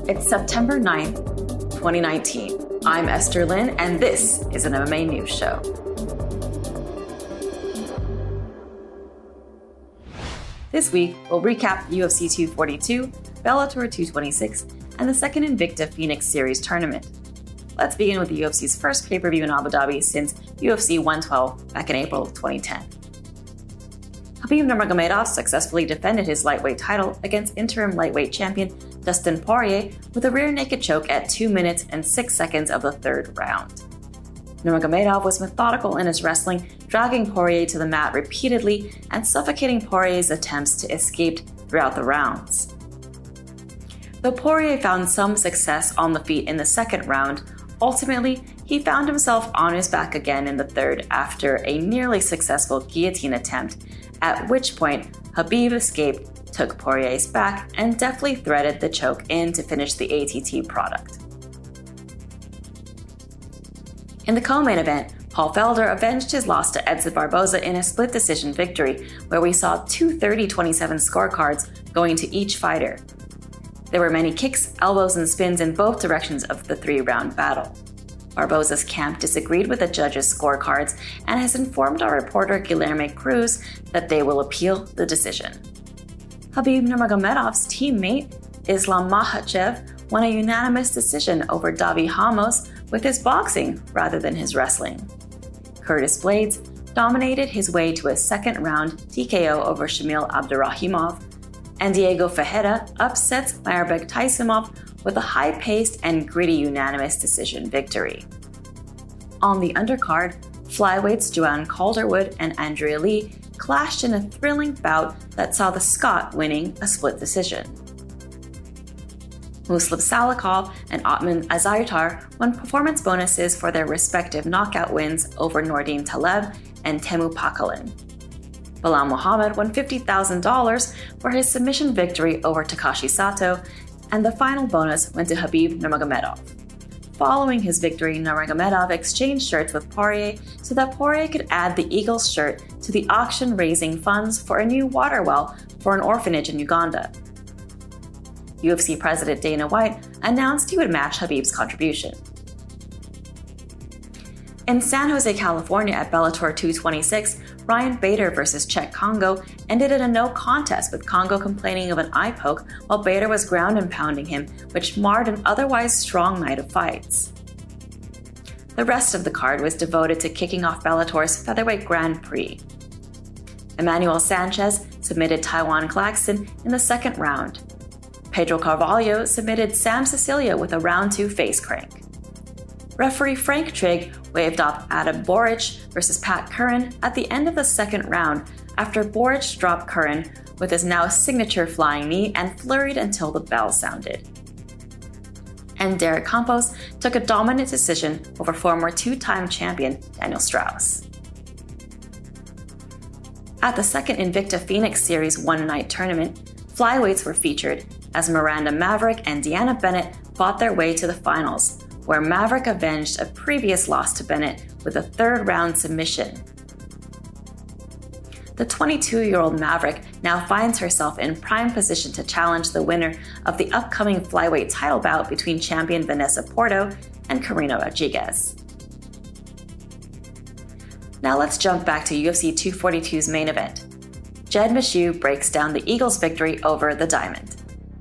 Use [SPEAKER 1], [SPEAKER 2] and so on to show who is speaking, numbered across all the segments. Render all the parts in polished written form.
[SPEAKER 1] It's September 9th, 2019. I'm Esther Lin, and this is an MMA News Show. This week, we'll recap UFC 242, Bellator 226, and the second Invicta Phoenix Series tournament. Let's begin with the UFC's first pay-per-view in Abu Dhabi since UFC 112 back in April of 2010. Khabib Nurmagomedov successfully defended his lightweight title against interim lightweight champion Dustin Poirier with a rear naked choke at 2 minutes and 6 seconds of the third round. Nurmagomedov was methodical in his wrestling, dragging Poirier to the mat repeatedly and suffocating Poirier's attempts to escape throughout the rounds. Though Poirier found some success on the feet in the second round, ultimately he found himself on his back again in the third after a nearly successful guillotine attempt, at which point Khabib escaped, took Poirier's back, and deftly threaded the choke in to finish the ATT product. In the co-main event, Paul Felder avenged his loss to Edson Barboza in a split decision victory, where we saw two 30-27 scorecards going to each fighter. There were many kicks, elbows, and spins in both directions of the three-round battle. Barboza's camp disagreed with the judges' scorecards and has informed our reporter Guilherme Cruz that they will appeal the decision. Khabib Nurmagomedov's teammate, Islam Makhachev, won a unanimous decision over Davi Ramos with his boxing rather than his wrestling. Curtis Blades dominated his way to a second-round TKO over Shamil Abdurakhimov, and Diego Ferreira upsets Mairbek Taisimov with a high-paced and gritty unanimous decision victory. On the undercard, flyweights Joanne Calderwood and Andrea Lee clashed in a thrilling bout that saw the Scot winning a split decision. Muslim Salikov and Otman Azaitar won performance bonuses for their respective knockout wins over Nordin Taleb and Temu Pakalin. Bilal Muhammad won $50,000 for his submission victory over Takashi Sato, and the final bonus went to Khabib Nurmagomedov. Following his victory, Nurmagomedov exchanged shirts with Poirier so that Poirier could add the Eagles shirt to the auction raising funds for a new water well for an orphanage in Uganda. UFC President Dana White announced he would match Khabib's contribution. In San Jose, California at Bellator 226, Ryan Bader vs. Cheick Kongo ended in a no contest with Kongo complaining of an eye poke while Bader was ground and pounding him, which marred an otherwise strong night of fights. The rest of the card was devoted to kicking off Bellator's featherweight Grand Prix. Emmanuel Sanchez submitted Taiwan Claxton in the second round. Pedro Carvalho submitted Sam Sicilia with a round 2 face crank. Referee Frank Trigg waved off Adam Boric vs. Pat Curran at the end of the second round after Boric dropped Curran with his now signature flying knee and flurried until the bell sounded. And Derek Campos took a dominant decision over former two-time champion Daniel Straus. At the second Invicta Phoenix Series one-night tournament, flyweights were featured as Miranda Maverick and Deanna Bennett fought their way to the finals, where Maverick avenged a previous loss to Bennett with a third-round submission. The 22-year-old Maverick now finds herself in prime position to challenge the winner of the upcoming flyweight title bout between champion Vanessa Porto and Karina Rodriguez. Now let's jump back to UFC 242's main event. Jed Meshew breaks down the Eagles' victory over the Diamond.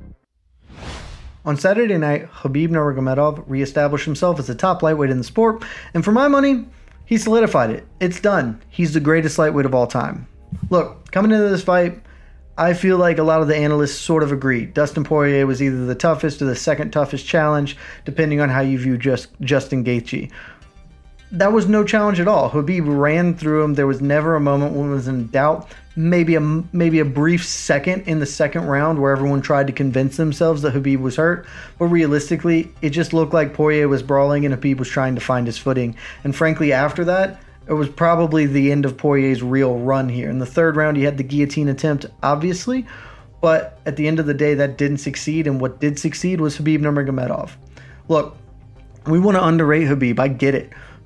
[SPEAKER 2] On Saturday night, Khabib Nurmagomedov reestablished himself as the top lightweight in the sport, and for my money, he solidified it. It's done. He's the greatest lightweight of all time. Look, coming into this fight, I feel like a lot of the analysts sort of agree. Dustin Poirier was either the toughest or the second toughest challenge, depending on how you view Justin Gaethje. That was no challenge at all. Khabib ran through him. There was never a moment when it was in doubt. Maybe a brief second in the second round where everyone tried to convince themselves that Khabib was hurt. But realistically, it just looked like Poirier was brawling and Khabib was trying to find his footing. And frankly, after that, it was probably the end of Poirier's real run here. In the third round, he had the guillotine attempt, obviously. But at the end of the day, that didn't succeed. And what did succeed was Khabib Nurmagomedov. Look, we want to underrate Khabib. I get it.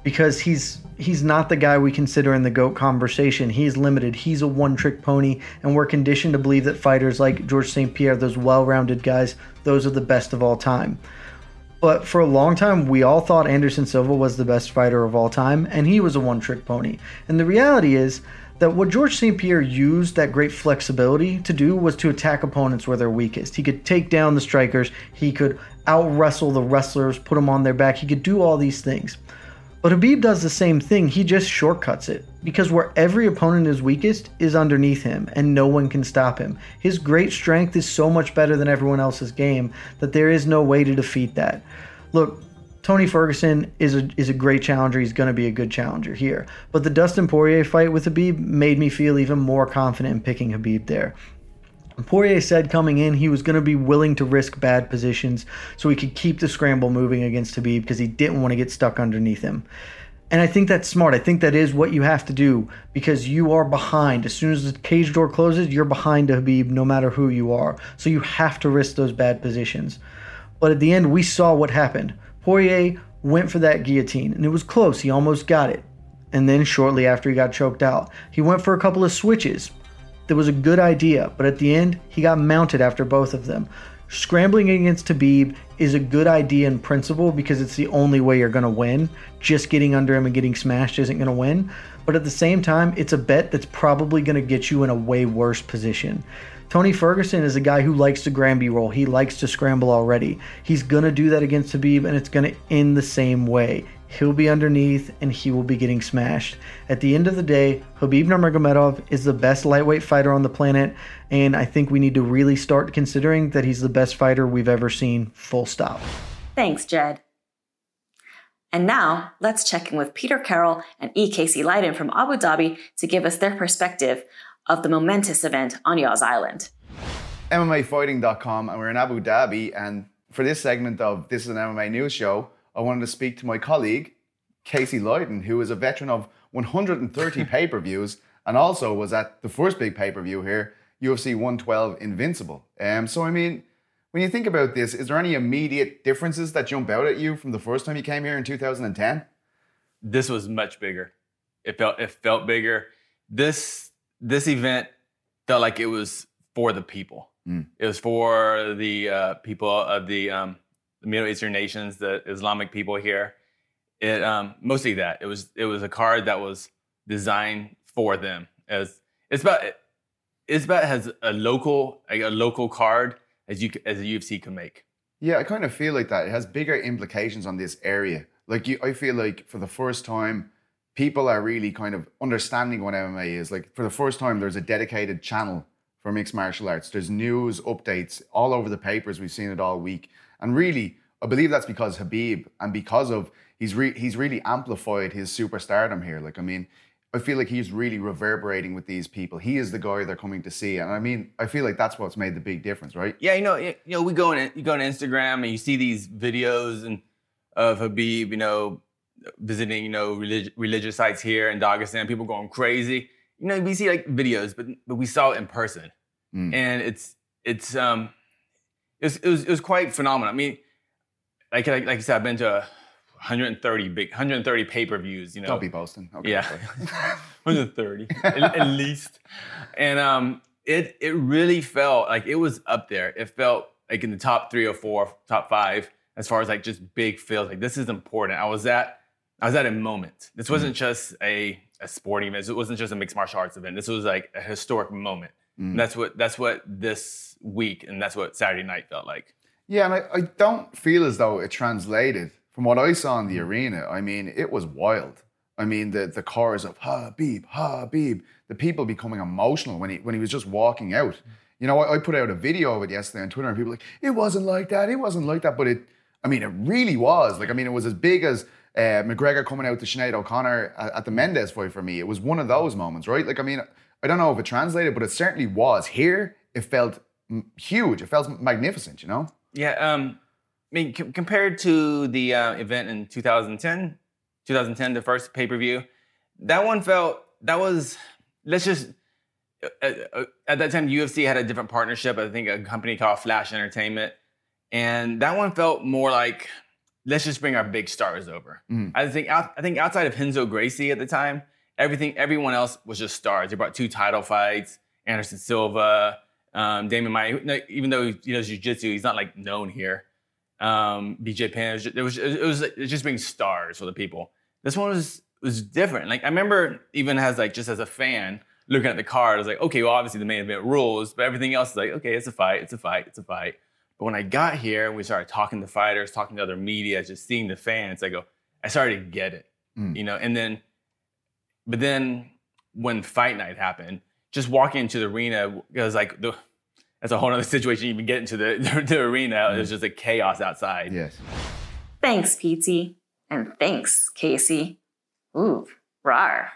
[SPEAKER 2] because he's not the guy we consider in the GOAT conversation. He's limited. He's a one-trick pony, and we're conditioned to believe that fighters like Georges St-Pierre, those well-rounded guys, those are the best of all time. But for a long time, we all thought Anderson Silva was the best fighter of all time, and he was a one-trick pony. And the reality is that what Georges St-Pierre used that great flexibility to do was to attack opponents where they're weakest. He could take down the strikers. He could out-wrestle the wrestlers, put them on their back. He could do all these things. But Khabib does the same thing. He just shortcuts it, because where every opponent is weakest is underneath him, and no one can stop him. His great strength is so much better than everyone else's game that there is no way to defeat that. Look, Tony Ferguson is a great challenger. He's going to be a good challenger here. But the Dustin Poirier fight with Khabib made me feel even more confident in picking Khabib there. Poirier said coming in he was going to be willing to risk bad positions so he could keep the scramble moving against Khabib because he didn't want to get stuck underneath him. And I think that's smart. I think that is what you have to do because you are behind. As soon as the cage door closes, you're behind Khabib no matter who you are. So you have to risk those bad positions. But at the end, we saw what happened. Poirier went for that guillotine, and it was close. He almost got it. And then shortly after he got choked out, he went for a couple of switches. That was a good idea, but at the end, he got mounted after both of them. Scrambling against Khabib is a good idea in principle because it's the only way you're going to win. Just getting under him and getting smashed isn't going to win. But at the same time, it's a bet that's probably going to get you in a way worse position. Tony Ferguson is a guy who likes to Granby roll. He likes to scramble already. He's going to do that against Khabib, and it's going to end the same way. He'll be underneath, and he will be getting smashed. At the end of the day, Khabib Nurmagomedov is the best lightweight fighter on the planet, and I think we need to really start considering that he's the best fighter we've ever seen, full stop.
[SPEAKER 1] Thanks, Jed. And now, let's check in with Peter Carroll and E. Casey Leydon from Abu Dhabi to give us their perspective of the momentous event on Yas Island.
[SPEAKER 3] MMAfighting.com, and we're in Abu Dhabi, and for this segment of This is an MMA News Show, I wanted to speak to my colleague, Casey Leydon, who is a veteran of 130 pay-per-views and also was at the first big pay-per-view here, UFC 112 Invincible. So, I mean, when you think about this, is there any immediate differences that jump out at you from the first time you came here in 2010?
[SPEAKER 4] This was much bigger. It felt bigger. This event felt like it was for the people. It was for the people of the Middle Eastern nations, the Islamic people here. It mostly that. It was a card that was designed for them. It's about has a local card as a UFC can make.
[SPEAKER 3] Yeah, I kind of feel like that. It has bigger implications on this area. I feel like for the first time, people are really kind of understanding what MMA is. Like for the first time, there's a dedicated channel for mixed martial arts. There's news, updates all over the papers. We've seen it all week. And really, I believe that's because Khabib and because of he's really amplified his superstardom here. Like, I mean, I feel like he's really reverberating with these people. He is the guy they're coming to see. And I mean, I feel like that's what's made the big difference, right?
[SPEAKER 4] Yeah, you know, you go on Instagram and you see these videos of Khabib, visiting, religious sites here in Dagestan, people going crazy. We see like videos, but we saw it in person. And it was quite phenomenal. I mean, like you said, I've been to 130 pay-per-views,
[SPEAKER 3] Don't be boasting. Okay,
[SPEAKER 4] yeah. 130 at least. And it really felt like it was up there. It felt like in the top 3 or 4, top 5, as far as like just big feels. Like this is important. I was at a moment. This wasn't just a sporting event. It wasn't just a mixed martial arts event. This was like a historic moment. And that's what this week and that's what Saturday night felt like.
[SPEAKER 3] Yeah, and I don't feel as though it translated from what I saw in the arena. I mean, it was wild. I mean, the chorus of Khabib, Khabib, the people becoming emotional when he was just walking out. I put out a video of it yesterday on Twitter, and people were like, it wasn't like that. But it really was. Like, I mean, it was as big as McGregor coming out to Sinead O'Connor at the Mendes fight for me. It was one of those moments, right? Like, I mean, I don't know if it translated, but it certainly was. Here, it felt huge. It felt magnificent,
[SPEAKER 4] Yeah, I mean, compared to the event in 2010, the first pay-per-view, that was, at that time, UFC had a different partnership, I think a company called Flash Entertainment, and that one felt more like let's just bring our big stars over. I think outside of Renzo Gracie at the time, everyone else was just stars. They brought 2 title fights, Anderson Silva, Damon Maia, even though he does jiu-jitsu, he's not like known here. BJ Penn, it was just being stars for the people. This one was different. Like I remember even as a fan looking at the card, I was like, okay, well obviously the main event rules, but everything else is like, okay, it's a fight. But when I got here and we started talking to fighters, talking to other media, just seeing the fans, I started to get it, but then when fight night happened, just walking into the arena, it was like that's a whole other situation. You even get into the arena, there's just a chaos outside.
[SPEAKER 3] Yes.
[SPEAKER 1] Thanks, Pete. And thanks, Casey. Ooh, rawr.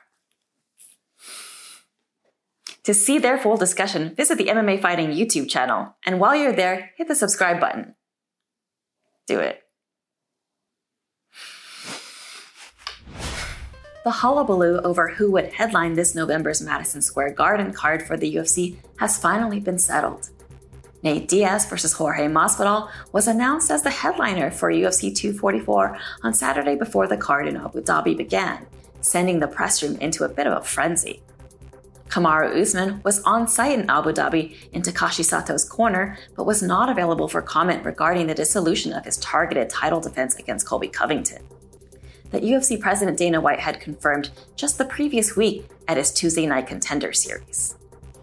[SPEAKER 1] To see their full discussion, visit the MMA Fighting YouTube channel. And while you're there, hit the subscribe button. Do it. The hullabaloo over who would headline this November's Madison Square Garden card for the UFC has finally been settled. Nate Diaz versus Jorge Masvidal was announced as the headliner for UFC 244 on Saturday before the card in Abu Dhabi began, sending the press room into a bit of a frenzy. Kamaru Usman was on site in Abu Dhabi in Takashi Sato's corner, but was not available for comment regarding the dissolution of his targeted title defense against Colby Covington. The UFC president Dana White had confirmed just the previous week at his Tuesday Night Contender Series.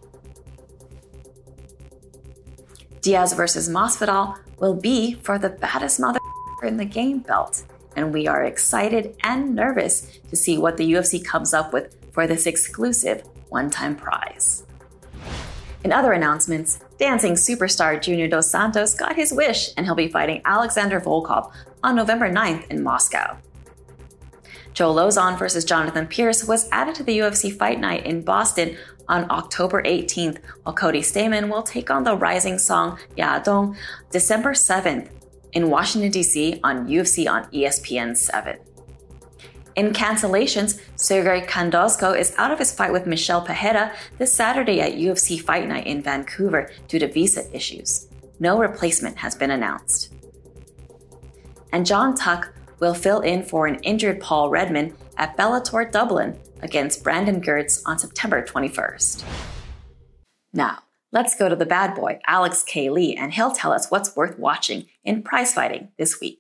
[SPEAKER 1] Diaz versus Masvidal will be for the baddest motherfucker in the game belt, and we are excited and nervous to see what the UFC comes up with for this exclusive one-time prize. In other announcements, dancing superstar Junior Dos Santos got his wish, and he'll be fighting Alexander Volkov on November 9th in Moscow. Joe Lozon versus Jonathan Pierce was added to the UFC Fight Night in Boston on October 18th, while Cody Stamann will take on the rising Song Yadong December 7th in Washington, D.C. on UFC on ESPN 7. In cancellations, Sergey Khandozko is out of his fight with Michel Pereira this Saturday at UFC Fight Night in Vancouver due to visa issues. No replacement has been announced. And John Tuck will fill in for an injured Paul Redman at Bellator Dublin against Brandon Gertz on September 21st. Now, let's go to the bad boy, Alex K. Lee, and he'll tell us what's worth watching in prize fighting this week.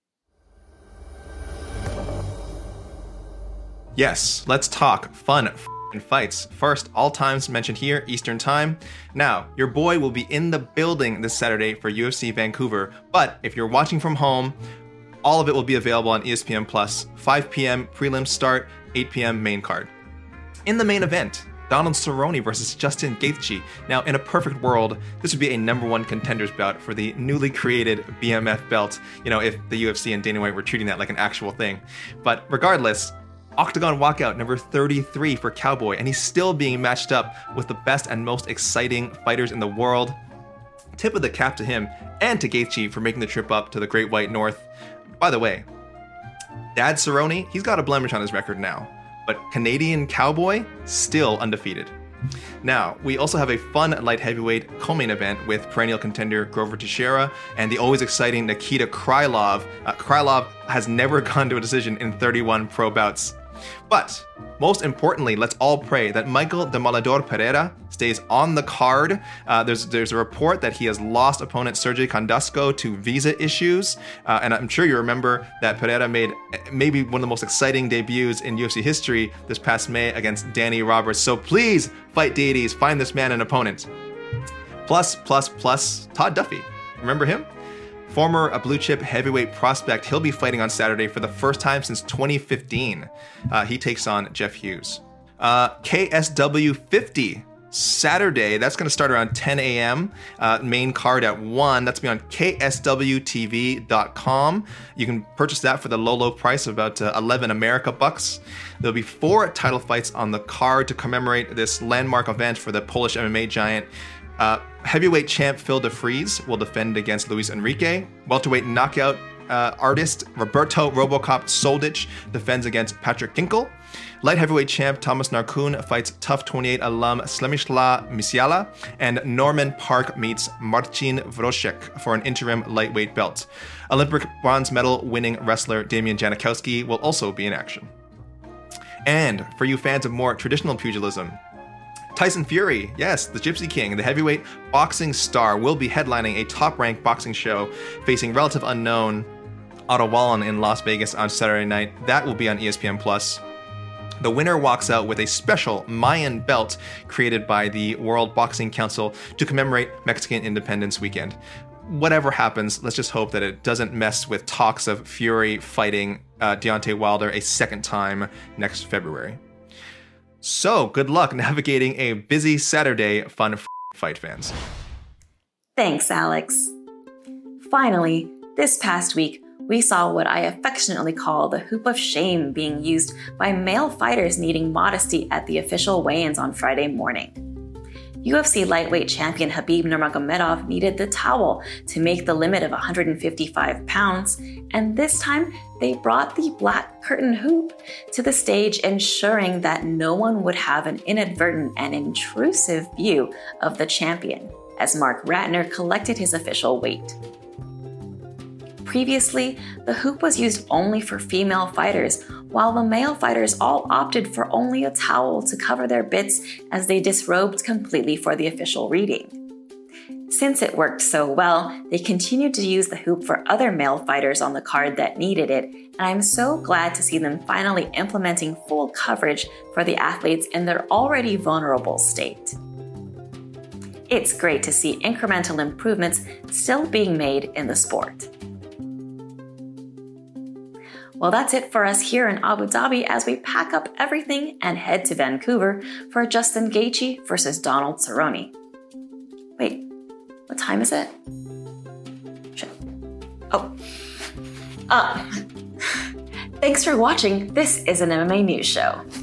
[SPEAKER 5] Yes, let's talk fun fights. First, all times mentioned here, Eastern Time. Now, your boy will be in the building this Saturday for UFC Vancouver, but if you're watching from home, all of it will be available on ESPN Plus. 5 p.m. prelims start, 8 p.m. main card. In the main event, Donald Cerrone versus Justin Gaethje. Now, in a perfect world, this would be a #1 contenders bout for the newly created BMF belt, if the UFC and Dana White were treating that like an actual thing. But regardless, Octagon walkout number 33 for Cowboy, and he's still being matched up with the best and most exciting fighters in the world. Tip of the cap to him and to Gaethje for making the trip up to the Great White North. By the way, Dad Cerrone, he's got a blemish on his record now, but Canadian Cowboy, still undefeated. Now, we also have a fun light heavyweight co-main event with perennial contender Grover Teixeira and the always exciting Nikita Krylov. Krylov has never gone to a decision in 31 pro bouts. But most importantly, let's all pray that Michael Demolador Pereira stays on the card. There's a report that he has lost opponent Sergey Khandozko to visa issues. And I'm sure you remember that Pereira made maybe one of the most exciting debuts in UFC history this past May against Danny Roberts. So please, fight deities, find this man an opponent. Plus, Todd Duffy. Remember him? Former blue chip heavyweight prospect, he'll be fighting on Saturday for the first time since 2015. He takes on Jeff Hughes. KSW 50, Saturday, that's going to start around 10 a.m. Main card at 1. That's going to be on kswtv.com. You can purchase that for the low price of about 11 America bucks. There'll be 4 title fights on the card to commemorate this landmark event for the Polish MMA giant. Heavyweight champ Phil DeFries will defend against Luis Enrique. Welterweight knockout artist Roberto Robocop Soldic defends against Patrick Kinkle. Light heavyweight champ Thomas Narkun fights Tough 28 alum Slemislav Misiala, and Norman Park meets Marcin Wroszek for an interim lightweight belt. Olympic bronze medal winning wrestler Damian Janikowski will also be in action. And for you fans of more traditional pugilism, Tyson Fury, yes, the Gypsy King, the heavyweight boxing star, will be headlining a top-ranked boxing show facing relative unknown Otto Wallin in Las Vegas on Saturday night. That will be on ESPN+. The winner walks out with a special Mayan belt created by the World Boxing Council to commemorate Mexican Independence Weekend. Whatever happens, let's just hope that it doesn't mess with talks of Fury fighting Deontay Wilder a second time next February. So, good luck navigating a busy Saturday, fun fight fans.
[SPEAKER 1] Thanks, Alex. Finally, this past week, we saw what I affectionately call the hoop of shame being used by male fighters needing modesty at the official weigh-ins on Friday morning. UFC lightweight champion Khabib Nurmagomedov needed the towel to make the limit of 155 pounds, and this time they brought the black curtain hoop to the stage, ensuring that no one would have an inadvertent and intrusive view of the champion, as Mark Ratner collected his official weight. Previously, the hoop was used only for female fighters, while the male fighters all opted for only a towel to cover their bits as they disrobed completely for the official reading. Since it worked so well, they continued to use the hoop for other male fighters on the card that needed it, and I'm so glad to see them finally implementing full coverage for the athletes in their already vulnerable state. It's great to see incremental improvements still being made in the sport. Well, that's it for us here in Abu Dhabi as we pack up everything and head to Vancouver for Justin Gaethje versus Donald Cerrone. Wait, what time is it? Shit. Oh. Thanks for watching. This is an MMA news show.